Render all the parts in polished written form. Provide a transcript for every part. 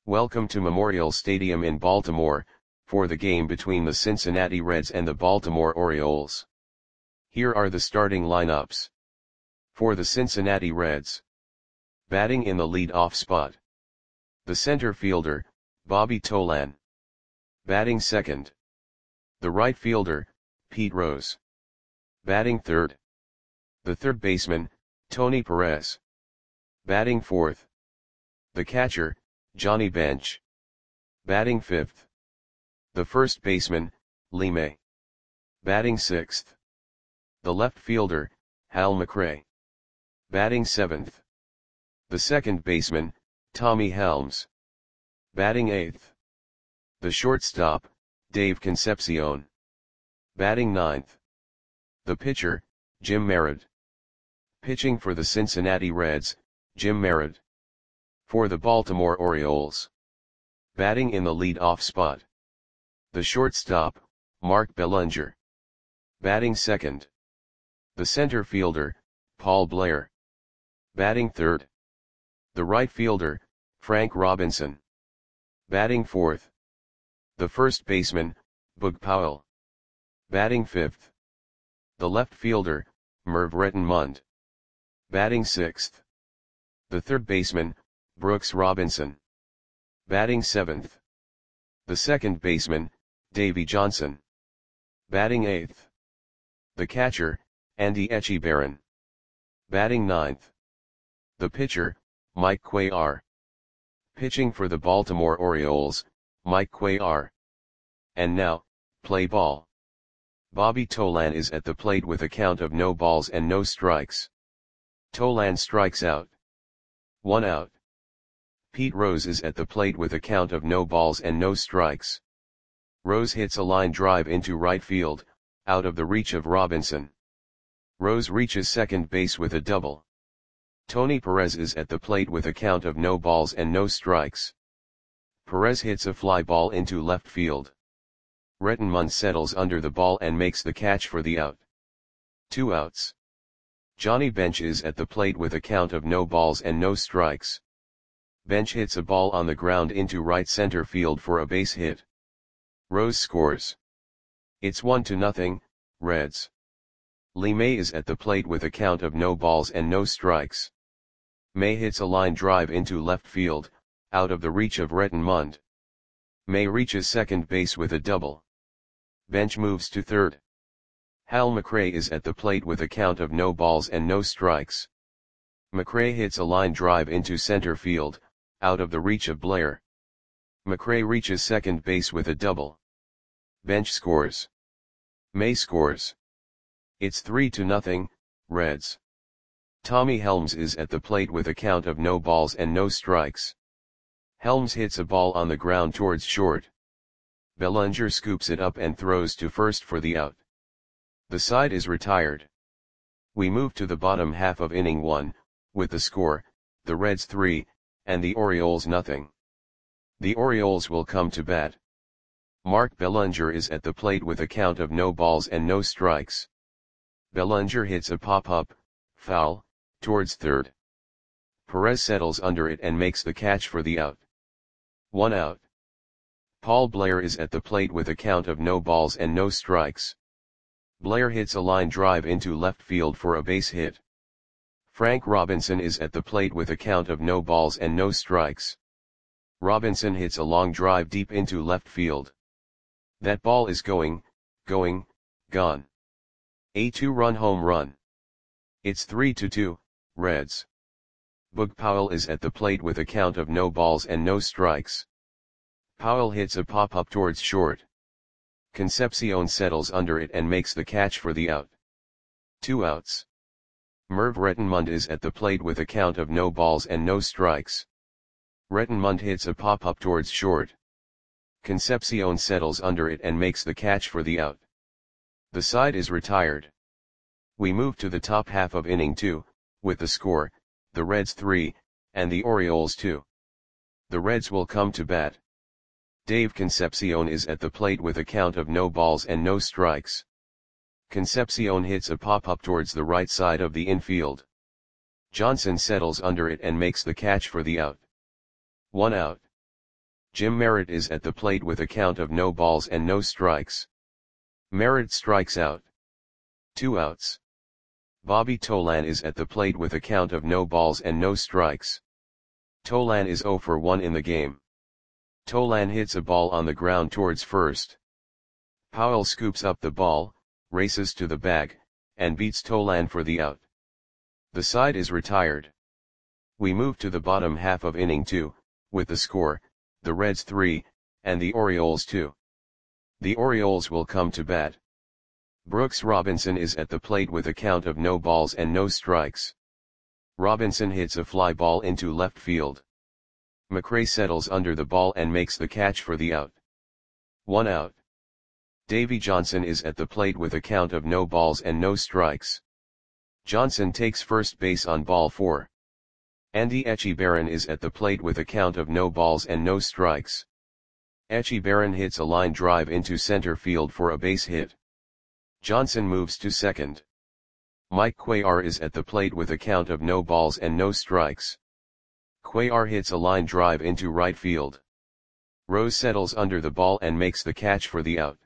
Welcome to Memorial Stadium in Baltimore, for the game between the Cincinnati Reds and the Baltimore Orioles. Here are the starting lineups. For the Cincinnati Reds. Batting in the lead-off spot. The center fielder, Bobby Tolan. Batting second. The right fielder, Pete Rose. Batting third. The third baseman, Tony Perez. Batting fourth. The catcher, Johnny Bench. Batting fifth. The first baseman, Lee May. Batting sixth. The left fielder, Hal McRae. Batting seventh. The second baseman, Tommy Helms. Batting eighth. The shortstop, Dave Concepcion. Batting ninth. The pitcher, Jim Merritt. Pitching for the Cincinnati Reds, Jim Merritt. For the Baltimore Orioles. Batting in the lead-off spot. The shortstop, Mark Belanger. Batting second. The center fielder, Paul Blair. Batting third. The right fielder, Frank Robinson. Batting fourth. The first baseman, Boog Powell. Batting fifth. The left fielder, Merv Rettenmund. Batting sixth. The third baseman, Brooks Robinson. Batting seventh. The second baseman, Davey Johnson. Batting eighth. The catcher, Andy Etchebarren. Batting ninth. The pitcher, Mike Cuellar. Pitching for the Baltimore Orioles, Mike Cuellar. And now, play ball. Bobby Tolan is at the plate with a count of no balls and no strikes. Tolan strikes out. 1 out. Pete Rose is at the plate with a count of no balls and no strikes. Rose hits a line drive into right field, out of the reach of Robinson. Rose reaches second base with a double. Tony Perez is at the plate with a count of no balls and no strikes. Perez hits a fly ball into left field. Rettenmund settles under the ball and makes the catch for the out. 2 outs. Johnny Bench is at the plate with a count of no balls and no strikes. Bench hits a ball on the ground into right center field for a base hit. Rose scores. It's 1-0, Reds. Lee May is at the plate with a count of no balls and no strikes. May hits a line drive into left field, out of the reach of Rettenmund. May reaches second base with a double. Bench moves to third. Hal McRae is at the plate with a count of no balls and no strikes. McRae hits a line drive into center field, out of the reach of Blair. McRae reaches second base with a double. Bench scores. May scores. It's 3-0, Reds. Tommy Helms is at the plate with a count of no balls and no strikes. Helms hits a ball on the ground towards short. Belanger scoops it up and throws to first for the out. The side is retired. We move to the bottom half of inning 1, with the score, the Reds 3, and the Orioles 0. The Orioles will come to bat. Mark Belanger is at the plate with a count of no balls and no strikes. Belanger hits a pop-up, foul, towards third. Perez settles under it and makes the catch for the out. 1 out. Paul Blair is at the plate with a count of no balls and no strikes. Blair hits a line drive into left field for a base hit. Frank Robinson is at the plate with a count of no balls and no strikes. Robinson hits a long drive deep into left field. That ball is gone. A 2-run home run. It's 3-2, Reds. Boog Powell is at the plate with a count of no balls and no strikes. Powell hits a pop-up towards short. Concepcion settles under it and makes the catch for the out. 2 outs. Merv Rettenmund is at the plate with a count of no balls and no strikes. Rettenmund hits a pop-up towards short. Concepcion settles under it and makes the catch for the out. The side is retired. We move to the top half of inning 2, with the score, the Reds 3, and the Orioles 2. The Reds will come to bat. Dave Concepcion is at the plate with a count of no balls and no strikes. Concepcion hits a pop-up towards the right side of the infield. Johnson settles under it and makes the catch for the out. 1 out. Jim Merritt is at the plate with a count of no balls and no strikes. Merritt strikes out. 2 outs. Bobby Tolan is at the plate with a count of no balls and no strikes. Tolan is 0 for 1 in the game. Tolan hits a ball on the ground towards first. Powell scoops up the ball, races to the bag, and beats Tolan for the out. The side is retired. We move to the bottom half of inning 2, with the score, the Reds 3, and the Orioles 2. The Orioles will come to bat. Brooks Robinson is at the plate with a count of no balls and no strikes. Robinson hits a fly ball into left field. McRae settles under the ball and makes the catch for the out. 1 out. Davy Johnson is at the plate with a count of no balls and no strikes. Johnson takes first base on ball 4. Andy Etchebarren is at the plate with a count of no balls and no strikes. Etchebarren hits a line drive into center field for a base hit. Johnson moves to second. Mike Cuellar is at the plate with a count of no balls and no strikes. Cuellar hits a line drive into right field. Rose settles under the ball and makes the catch for the out.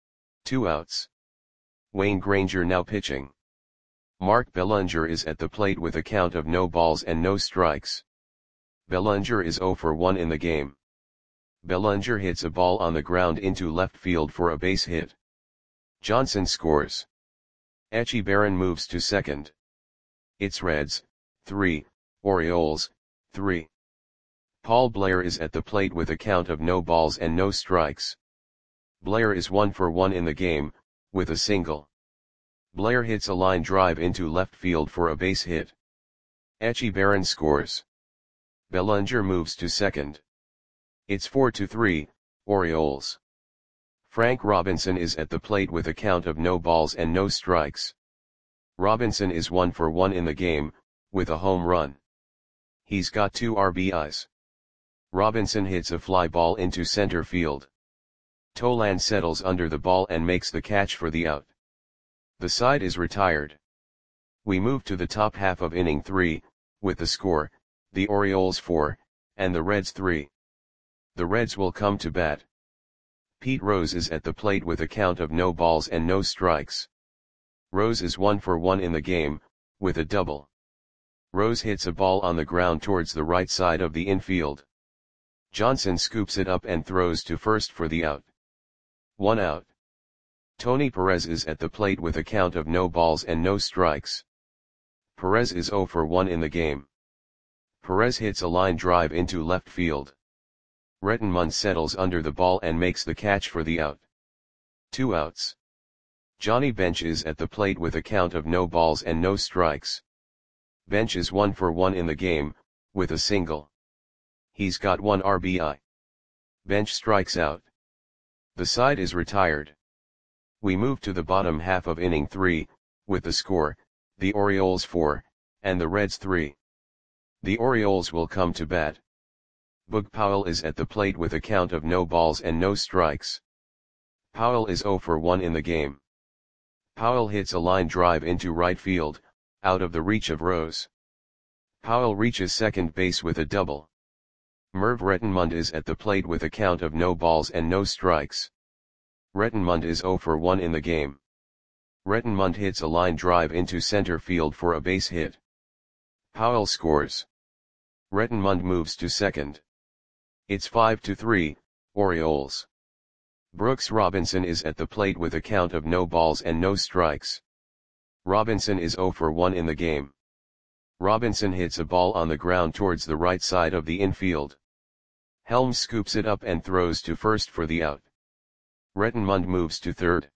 2 outs. Wayne Granger now pitching. Mark Bellinger is at the plate with a count of no balls and no strikes. Bellinger is 0 for 1 in the game. Bellinger hits a ball on the ground into left field for a base hit. Johnson scores. Etchebarren moves to second. It's Reds, 3, Orioles, 3. Paul Blair is at the plate with a count of no balls and no strikes. Blair is 1 for 1 in the game, with a single. Blair hits a line drive into left field for a base hit. Etchebarren scores. Bellinger moves to second. It's 4-3, Orioles. Frank Robinson is at the plate with a count of no balls and no strikes. Robinson is 1 for 1 in the game, with a home run. He's got 2 RBIs. Robinson hits a fly ball into center field. Tolan settles under the ball and makes the catch for the out. The side is retired. We move to the top half of inning 3, with the score, the Orioles 4, and the Reds 3. The Reds will come to bat. Pete Rose is at the plate with a count of no balls and no strikes. Rose is 1 for 1 in the game, with a double. Rose hits a ball on the ground towards the right side of the infield. Johnson scoops it up and throws to first for the out. 1 out. Tony Perez is at the plate with a count of no balls and no strikes. Perez is 0 for 1 in the game. Perez hits a line drive into left field. Rettenmund settles under the ball and makes the catch for the out. 2 outs. Johnny Bench is at the plate with a count of no balls and no strikes. Bench is 1 for 1 in the game, with a single. He's got 1 RBI. Bench strikes out. The side is retired. We move to the bottom half of inning 3, with the score, the Orioles 4, and the Reds 3. The Orioles will come to bat. Boog Powell is at the plate with a count of no balls and no strikes. Powell is 0 for 1 in the game. Powell hits a line drive into right field, out of the reach of Rose. Powell reaches second base with a double. Merv Rettenmund is at the plate with a count of no balls and no strikes. Rettenmund is 0 for 1 in the game. Rettenmund hits a line drive into center field for a base hit. Powell scores. Rettenmund moves to second. It's 5-3, Orioles. Brooks Robinson is at the plate with a count of no balls and no strikes. Robinson is 0 for 1 in the game. Robinson hits a ball on the ground towards the right side of the infield. Helms scoops it up and throws to first for the out. Rettenmund moves to third.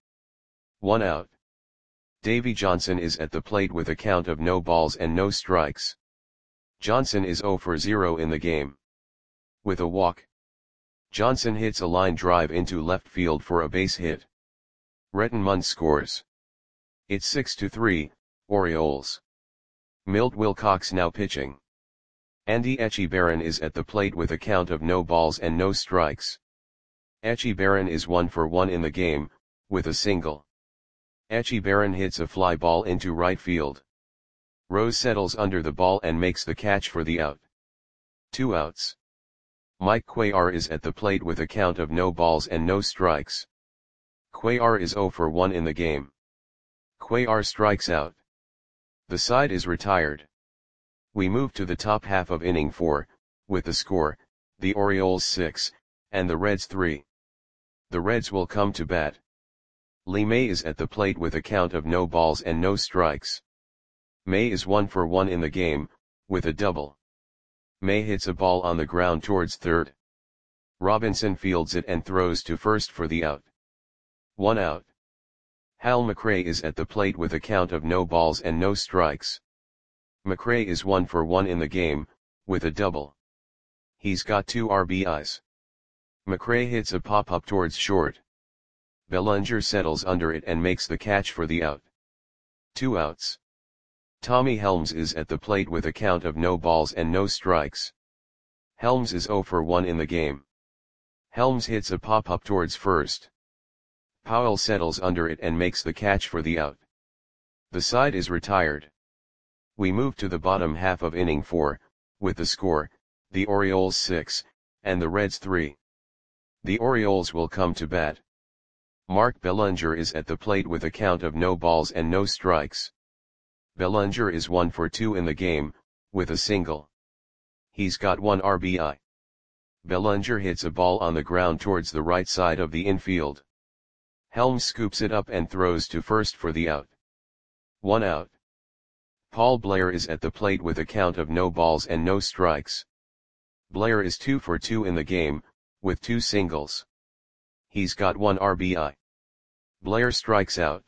1 out. Davy Johnson is at the plate with a count of no balls and no strikes. Johnson is 0 for 0 in the game. With a walk. Johnson hits a line drive into left field for a base hit. Rettenmund scores. It's 6-3, Orioles. Milt Wilcox now pitching. Andy Etchebarren is at the plate with a count of no balls and no strikes. Etchebarren is 1 for 1 in the game, with a single. Etchebarren hits a fly ball into right field. Rose settles under the ball and makes the catch for the out. 2 outs. Mike Cuellar is at the plate with a count of no balls and no strikes. Cuellar is 0 for 1 in the game. Cuellar strikes out. The side is retired. We move to the top half of inning 4, with the score, the Orioles 6, and the Reds 3. The Reds will come to bat. Lee May is at the plate with a count of no balls and no strikes. May is 1 for 1 in the game, with a double. May hits a ball on the ground towards third. Robinson fields it and throws to first for the out. 1 out. Hal McRae is at the plate with a count of no balls and no strikes. McRae is 1 for 1 in the game, with a double. He's got 2 RBIs. McRae hits a pop-up towards short. Bellinger settles under it and makes the catch for the out. 2 outs. Tommy Helms is at the plate with a count of no balls and no strikes. Helms is 0 for 1 in the game. Helms hits a pop-up towards first. Powell settles under it and makes the catch for the out. The side is retired. We move to the bottom half of inning 4, with the score, the Orioles 6, and the Reds 3. The Orioles will come to bat. Mark Bellinger is at the plate with a count of no balls and no strikes. Bellinger is 1 for 2 in the game, with a single. He's got 1 RBI. Bellinger hits a ball on the ground towards the right side of the infield. Helms scoops it up and throws to first for the out. 1 out. Paul Blair is at the plate with a count of no balls and no strikes. Blair is 2 for 2 in the game, with 2 singles. He's got 1 RBI. Blair strikes out.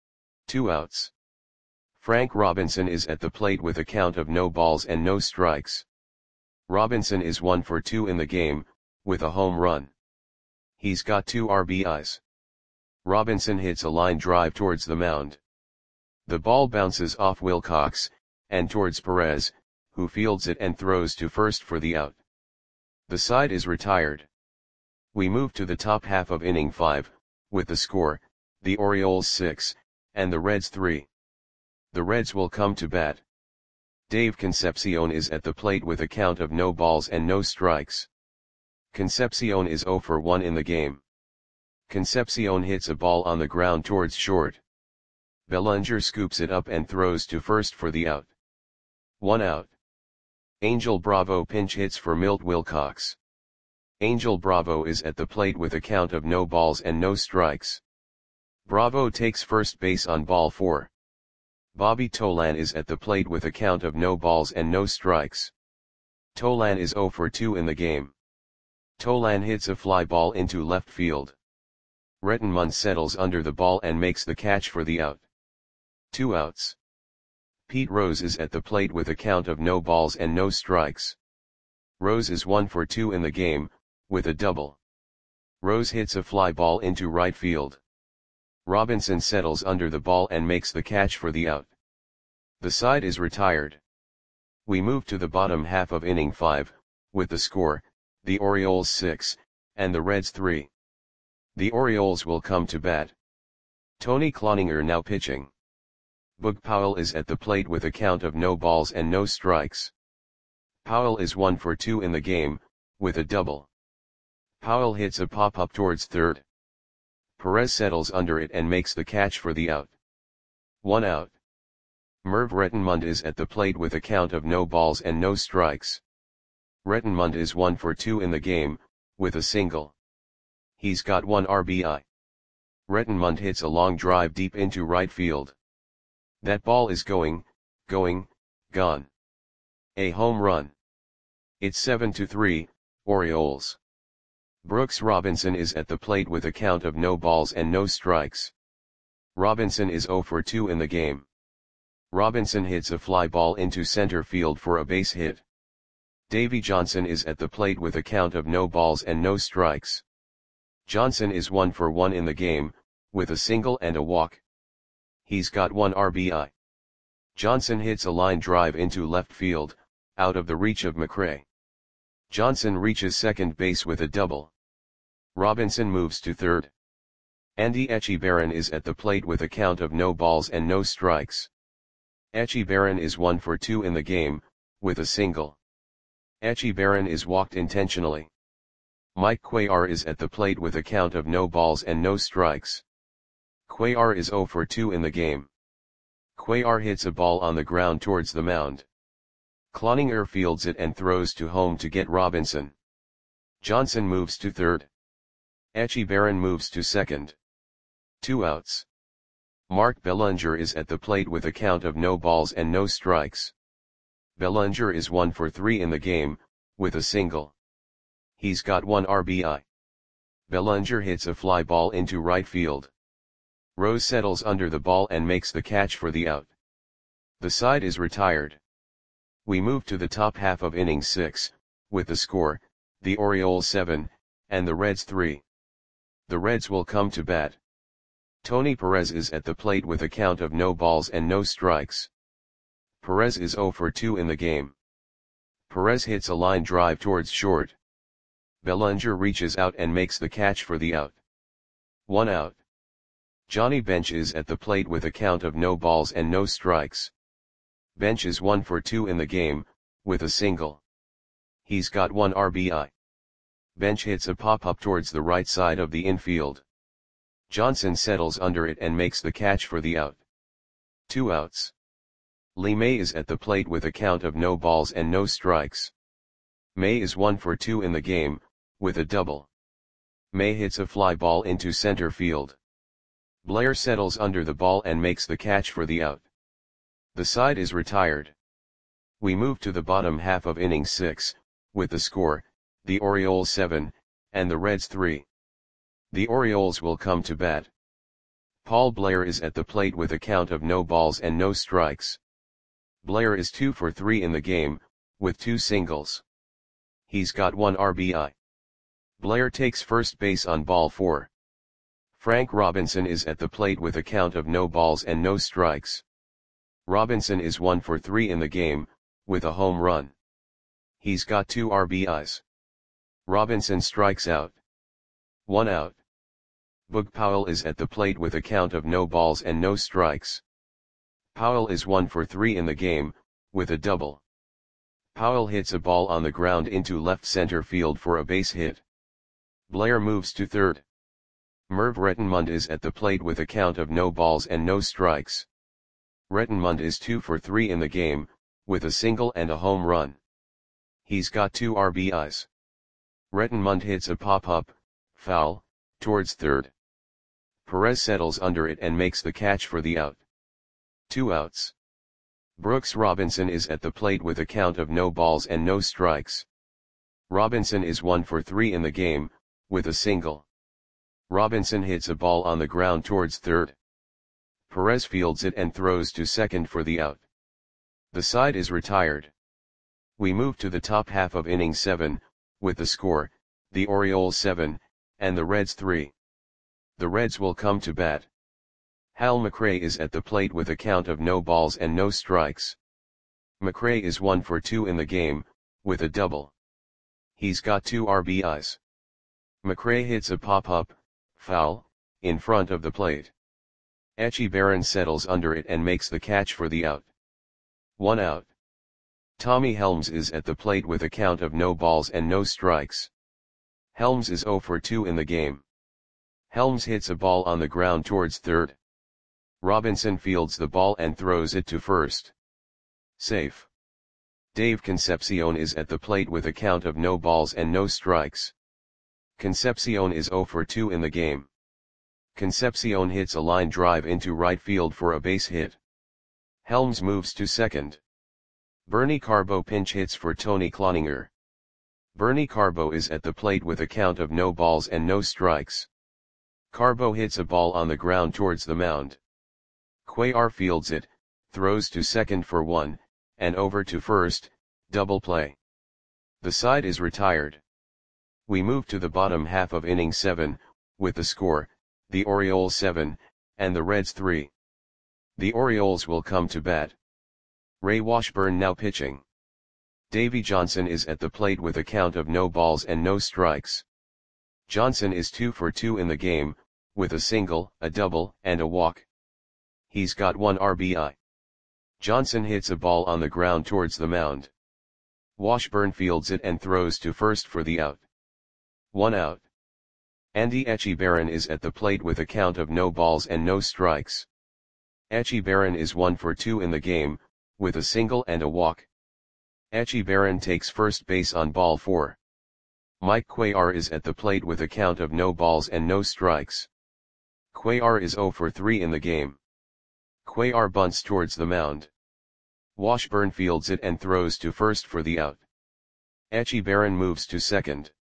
2 outs. Frank Robinson is at the plate with a count of no balls and no strikes. Robinson is 1 for 2 in the game, with a home run. He's got 2 RBIs. Robinson hits a line drive towards the mound. The ball bounces off Wilcox, and towards Perez, who fields it and throws to first for the out. The side is retired. We move to the top half of inning 5, with the score, the Orioles 6, and the Reds 3. The Reds will come to bat. Dave Concepcion is at the plate with a count of no balls and no strikes. Concepcion is 0 for 1 in the game. Concepcion hits a ball on the ground towards short. Bellinger scoops it up and throws to first for the out. 1 out. Angel Bravo pinch hits for Milt Wilcox. Angel Bravo is at the plate with a count of no balls and no strikes. Bravo takes first base on ball 4. Bobby Tolan is at the plate with a count of no balls and no strikes. Tolan is 0 for 2 in the game. Tolan hits a fly ball into left field. Rettenmund settles under the ball and makes the catch for the out. 2 outs. Pete Rose is at the plate with a count of no balls and no strikes. Rose is 1 for 2 in the game, with a double. Rose hits a fly ball into right field. Robinson settles under the ball and makes the catch for the out. The side is retired. We move to the bottom half of inning 5, with the score, the Orioles 6, and the Reds 3. The Orioles will come to bat. Tony Cloninger now pitching. Boog Powell is at the plate with a count of no balls and no strikes. Powell is 1 for 2 in the game, with a double. Powell hits a pop-up towards third. Perez settles under it and makes the catch for the out. 1 out. Merv Rettenmund is at the plate with a count of no balls and no strikes. Rettenmund is 1 for 2 in the game, with a single. He's got 1 RBI. Rettenmund hits a long drive deep into right field. That ball is going, gone. A home run. It's 7-3, Orioles. Brooks Robinson is at the plate with a count of no balls and no strikes. Robinson is 0 for 2 in the game. Robinson hits a fly ball into center field for a base hit. Davey Johnson is at the plate with a count of no balls and no strikes. Johnson is 1 for 1 in the game, with a single and a walk. He's got 1 RBI. Johnson hits a line drive into left field, out of the reach of McRae. Johnson reaches second base with a double. Robinson moves to third. Andy Etchebarren is at the plate with a count of no balls and no strikes. Etchebarren is 1 for 2 in the game, with a single. Etchebarren is walked intentionally. Mike Cuellar is at the plate with a count of no balls and no strikes. Cuellar is 0 for 2 in the game. Cuellar hits a ball on the ground towards the mound. Cloninger fields it and throws to home to get Robinson. Johnson moves to third. Echeverren moves to second. 2 outs. Mark Bellinger is at the plate with a count of no balls and no strikes. Bellinger is 1 for 3 in the game, with a single. He's got 1 RBI. Bellinger hits a fly ball into right field. Rose settles under the ball and makes the catch for the out. The side is retired. We move to the top half of inning 6, with the score, the Orioles 7, and the Reds 3. The Reds will come to bat. Tony Perez is at the plate with a count of no balls and no strikes. Perez is 0 for 2 in the game. Perez hits a line drive towards short. Bellinger reaches out and makes the catch for the out. 1 out. Johnny Bench is at the plate with a count of no balls and no strikes. Bench is 1 for 2 in the game, with a single. He's got 1 RBI. Bench hits a pop-up towards the right side of the infield. Johnson settles under it and makes the catch for the out. 2 outs. Lee May is at the plate with a count of no balls and no strikes. May is 1 for 2 in the game, with a double. May hits a fly ball into center field. Blair settles under the ball and makes the catch for the out. The side is retired. We move to the bottom half of inning 6, with the score, the Orioles 7, and the Reds 3. The Orioles will come to bat. Paul Blair is at the plate with a count of no balls and no strikes. Blair is 2 for 3 in the game, with 2 singles. He's got 1 RBI. Blair takes first base on ball 4. Frank Robinson is at the plate with a count of no balls and no strikes. Robinson is 1 for 3 in the game, with a home run. He's got 2 RBIs. Robinson strikes out. 1 out. Boog Powell is at the plate with a count of no balls and no strikes. Powell is 1 for 3 in the game, with a double. Powell hits a ball on the ground into left center field for a base hit. Blair moves to third. Merv Rettenmund is at the plate with a count of no balls and no strikes. Rettenmund is 2 for 3 in the game, with a single and a home run. He's got 2 RBIs. Rettenmund hits a pop-up, foul, towards third. Perez settles under it and makes the catch for the out. 2 outs. Brooks Robinson is at the plate with a count of no balls and no strikes. Robinson is 1 for 3 in the game, with a single. Robinson hits a ball on the ground towards third. Perez fields it and throws to second for the out. The side is retired. We move to the top half of inning 7, with the score, the Orioles 7, and the Reds 3. The Reds will come to bat. Hal McRae is at the plate with a count of no balls and no strikes. McRae is 1 for 2 in the game, with a double. He's got 2 RBIs. McRae hits a pop-up, foul, in front of the plate. Echeverren settles under it and makes the catch for the out. 1 out. Tommy Helms is at the plate with a count of no balls and no strikes. Helms is 0 for 2 in the game. Helms hits a ball on the ground towards third. Robinson fields the ball and throws it to first. Safe. Dave Concepcion is at the plate with a count of no balls and no strikes. Concepcion is 0 for 2 in the game. Concepcion hits a line drive into right field for a base hit. Helms moves to second. Bernie Carbo pinch hits for Tony Cloninger. Bernie Carbo is at the plate with a count of no balls and no strikes. Carbo hits a ball on the ground towards the mound. Cuellar fields it, throws to second for 1, and over to first, double play. The side is retired. We move to the bottom half of inning 7, with the score, the Orioles 7, and the Reds 3. The Orioles will come to bat. Ray Washburn now pitching. Davey Johnson is at the plate with a count of no balls and no strikes. Johnson is 2 for 2 in the game, with a single, a double, and a walk. He's got 1 RBI. Johnson hits a ball on the ground towards the mound. Washburn fields it and throws to first for the out. 1 out. Andy Echebarren is at the plate with a count of no balls and no strikes. Echebarren is 1 for 2 in the game, with a single and a walk. Echebarren takes first base on ball 4. Mike Cuellar is at the plate with a count of no balls and no strikes. Cuellar is 0 for 3 in the game. Cuellar bunts towards the mound. Washburn fields it and throws to first for the out. Echebarren moves to second.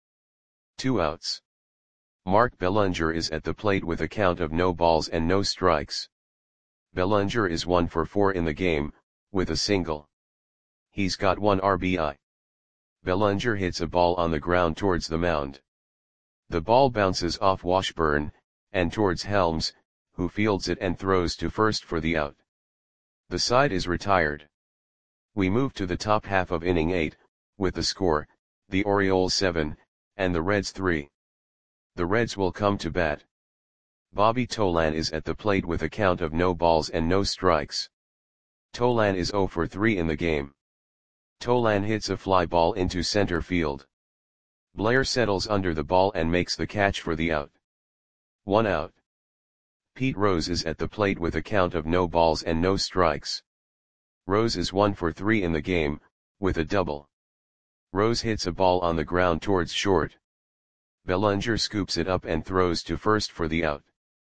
2 outs. Mark Bellinger is at the plate with a count of no balls and no strikes. Bellinger is 1 for 4 in the game, with a single. He's got 1 RBI. Bellinger hits a ball on the ground towards the mound. The ball bounces off Washburn, and towards Helms, who fields it and throws to first for the out. The side is retired. We move to the top half of inning 8, with the score, the Orioles 7, and the Reds 3. The Reds will come to bat. Bobby Tolan is at the plate with a count of no balls and no strikes. Tolan is 0 for 3 in the game. Tolan hits a fly ball into center field. Blair settles under the ball and makes the catch for the out. 1 out. Pete Rose is at the plate with a count of no balls and no strikes. Rose is 1 for 3 in the game, with a double. Rose hits a ball on the ground towards short. Bellinger scoops it up and throws to first for the out.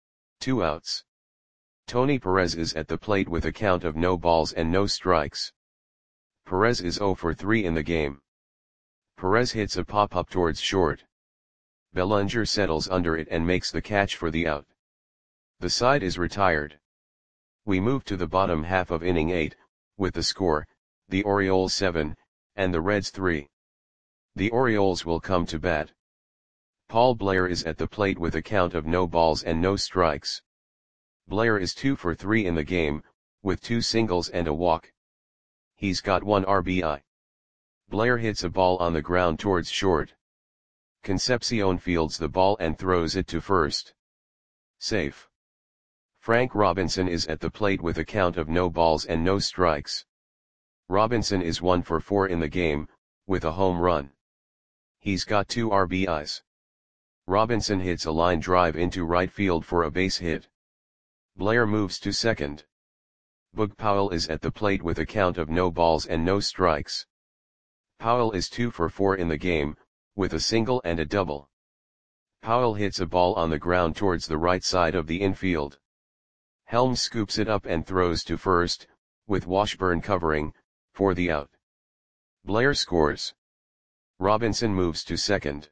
2 outs. Tony Perez is at the plate with a count of no balls and no strikes. Perez is 0 for 3 in the game. Perez hits a pop-up towards short. Bellinger settles under it and makes the catch for the out. The side is retired. We move to the bottom half of inning 8, with the score, the Orioles 7, and the Reds 3. The Orioles will come to bat. Paul Blair is at the plate with a count of no balls and no strikes. Blair is 2 for 3 in the game, with 2 singles and a walk. He's got 1 RBI. Blair hits a ball on the ground towards short. Concepcion fields the ball and throws it to first. Safe. Frank Robinson is at the plate with a count of no balls and no strikes. Robinson is 1 for 4 in the game, with a home run. He's got 2 RBIs. Robinson hits a line drive into right field for a base hit. Blair moves to second. Boog Powell is at the plate with a count of no balls and no strikes. Powell is 2 for 4 in the game, with a single and a double. Powell hits a ball on the ground towards the right side of the infield. Helms scoops it up and throws to first, with Washburn covering, for the out. Blair scores. Robinson moves to second.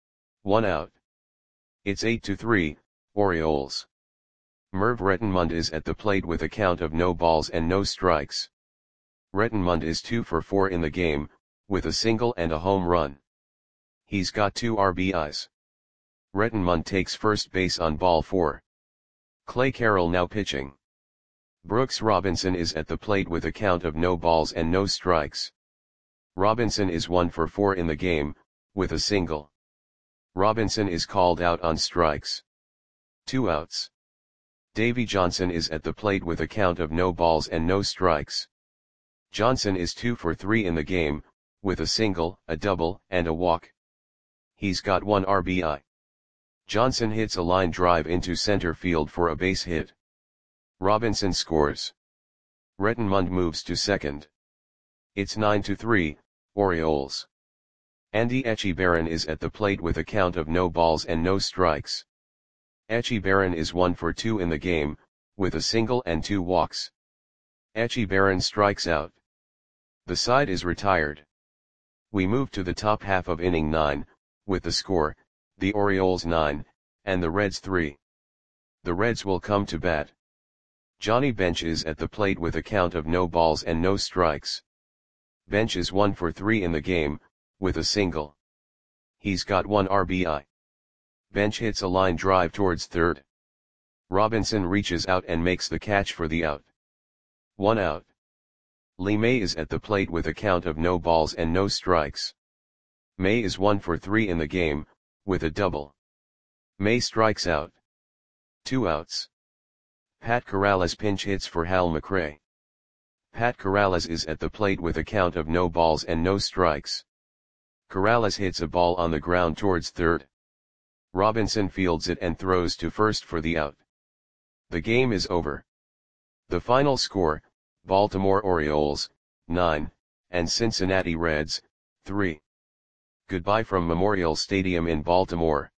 1 out. It's 8-3, Orioles. Merv Rettenmund is at the plate with a count of no balls and no strikes. Rettenmund is 2 for 4 in the game, with a single and a home run. He's got 2 RBIs. Rettenmund takes first base on ball 4. Clay Carroll now pitching. Brooks Robinson is at the plate with a count of no balls and no strikes. Robinson is 1 for 4 in the game, with a single. Robinson is called out on strikes. 2 outs. Davy Johnson is at the plate with a count of no balls and no strikes. Johnson is 2 for 3 in the game, with a single, a double, and a walk. He's got 1 RBI. Johnson hits a line drive into center field for a base hit. Robinson scores. Rettenmund moves to second. It's 9-3, Orioles. Andy Echebarren is at the plate with a count of no balls and no strikes. Echebarren is 1 for 2 in the game, with a single and 2 walks. Echebarren strikes out. The side is retired. We move to the top half of inning 9, with the score, the Orioles 9, and the Reds 3. The Reds will come to bat. Johnny Bench is at the plate with a count of no balls and no strikes. Bench is 1 for 3 in the game, with a single. He's got 1 RBI. Bench hits a line drive towards third. Robinson reaches out and makes the catch for the out. 1 out. Lee May is at the plate with a count of no balls and no strikes. May is 1 for 3 in the game, with a double. May strikes out. 2 outs. Pat Corrales pinch hits for Hal McRae. Pat Corrales is at the plate with a count of no balls and no strikes. Corrales hits a ball on the ground towards third. Robinson fields it and throws to first for the out. The game is over. The final score, Baltimore Orioles, 9, and Cincinnati Reds, 3. Goodbye from Memorial Stadium in Baltimore.